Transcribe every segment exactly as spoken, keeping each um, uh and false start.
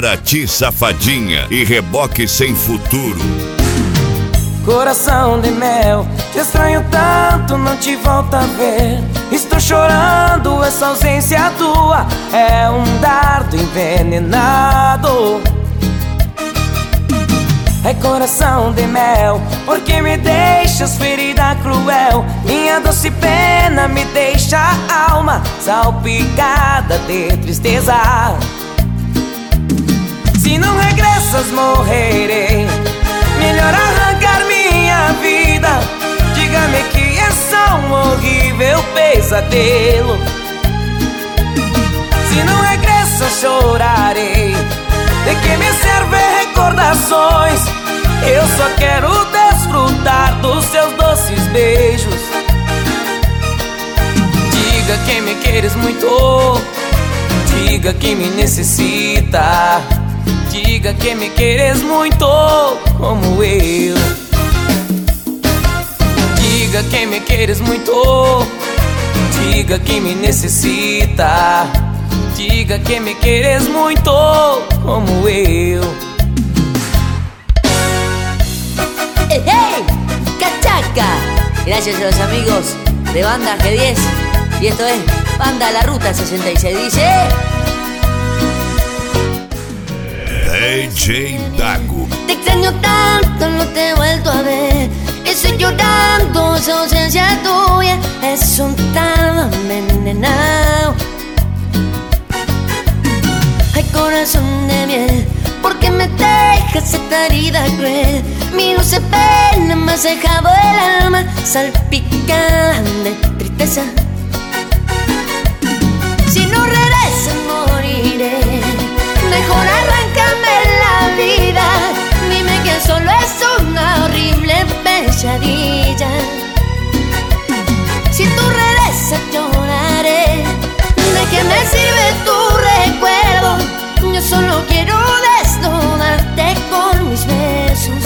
Paraty safadinha e reboque sem futuro. Coração de mel, te estranho tanto, não te volto a ver. Estou chorando, essa ausência tua é um dardo envenenado. É coração de mel, porque me deixas ferida cruel. Minha doce pena me deixa a alma salpicada de tristeza. Se não regressas morrerei, melhor arrancar minha vida. Diga-me que é só um horrível pesadelo. Se não regressas chorarei, de que me servem recordações? Eu só quero desfrutar dos seus doces beijos. Diga que me queres muito, diga que me necessita. Diga que me queres muito como eu. Diga que me queres muito, diga que me necessita. Diga que me queres muito como eu. ¡Hey, hey! ¡Cachaca! Gracias a los amigos de Banda G diez. Y esto es Banda La Ruta sesenta y seis. Dice... D J Dago. Te extraño tanto, no te he vuelto a ver. Estoy llorando, esa ausencia tuya es un tardo envenenado. Ay, corazón de miel, ¿por qué me dejas esta herida cruel? Mi dulce pena me has dejado el alma salpicada de tristeza. Si no regresas moriré, mejor arráncame la vida. Dime que solo es una horrible pesadilla. Si tú regresas lloraré, ¿de qué me sirve tu recuerdo? Yo solo quiero desnudarte con mis besos.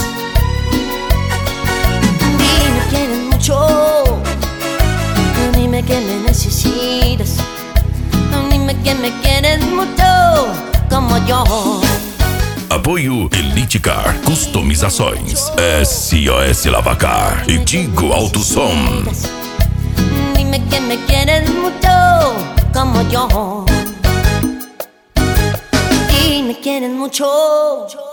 Dime que quieres mucho, dime que me necesitas. Dime que me quieres mucho como yo. Apoio Elite Car, customizações, S O S Lavacar e Tigo Alto Som. Dime que me quieres mucho como yo. Y me quieres mucho.